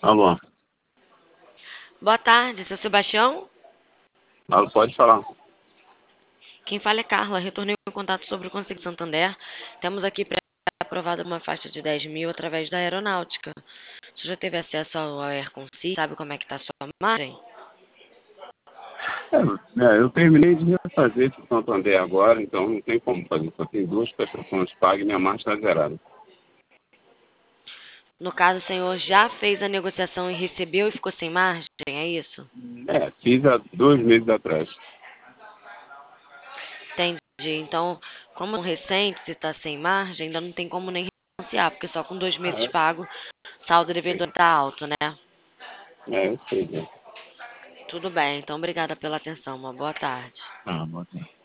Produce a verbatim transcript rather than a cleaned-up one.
Alô, Boa tarde, seu Sebastião. alô, pode falar. Quem fala é Carla. Retornei o contato sobre o Conselho Santander. Temos aqui aprovada uma faixa de dez mil através da aeronáutica. Você já teve acesso ao Airconsi? Sabe como é que está a sua margem? É, é, eu terminei de refazer esse Santander agora, então não tem como fazer. Só tem duas prestações pagas e minha marcha está zerada. No caso, o senhor já fez a negociação e recebeu e ficou sem margem, é isso? É, fiz há dois meses atrás. Entendi. Então, como é um recente, se está sem margem, ainda não tem como nem renunciar, porque só com dois Ah, meses é? pago, saldo devedor está alto, né? É, eu sei, né? Tudo bem, então obrigada pela atenção. Uma boa tarde. Ah, bota.